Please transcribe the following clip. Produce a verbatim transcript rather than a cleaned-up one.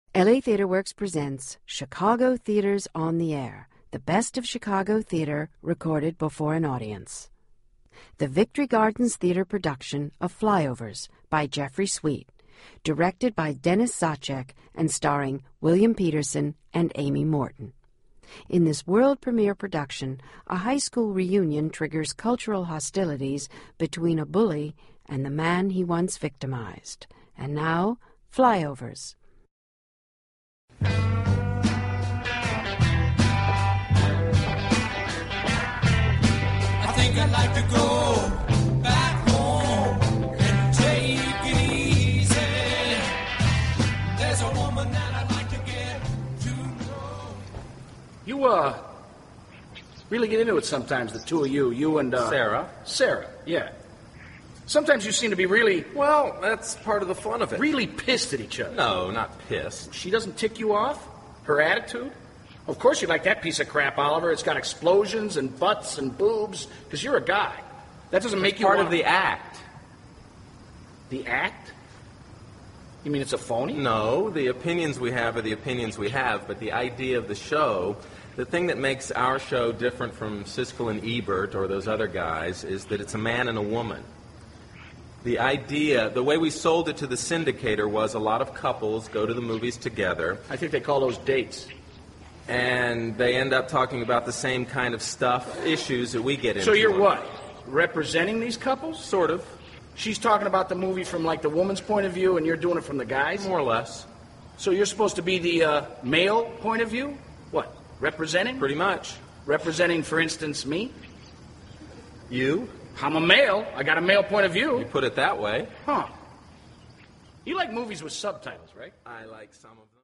L A Theater Works presents Chicago Theaters on the Air, the best of Chicago theater recorded before an audience. The Victory Gardens Theater production of Flyovers by Jeffrey Sweet, directed by Dennis Sacek and starring William Peterson and Amy Morton. In this world premiere production, a high school reunion triggers cultural hostilities between a bully and the man he once victimized. And now, Flyovers. I think I'd like to go back home and take it easy. There's a woman that I'd like to get to know. You, uh, really get into it sometimes, the two of you, you and, uh... Sarah? Sarah, yeah. Sometimes you seem to be really... Well, that's part of the fun of it. Really pissed at each other. No, not pissed. She doesn't tick you off? Her attitude? Of course you like that piece of crap, Oliver. It's got explosions and butts and boobs, because you're a guy. That doesn't make It's you part wanna... of the act. The act? You mean it's a phony? No, the opinions we have are the opinions we have, but the idea of the show, the thing that makes our show different from Siskel and Ebert or those other guys is that it's a man and a woman. The idea, the way we sold it to the syndicator was a lot of couples go to the movies together. I think they call those dates. And they end up talking about the same kind of stuff, issues that we get into. So you're what? Representing these couples? Sort of. She's talking about the movie from, like, the woman's point of view, and you're doing it from the guy's? More or less. So you're supposed to be the uh, male point of view? What, representing? Pretty much. Representing, for instance, me? You? I'm a male. I got a male point of view. You put it that way. Huh. You like movies with subtitles, right? I like some of them.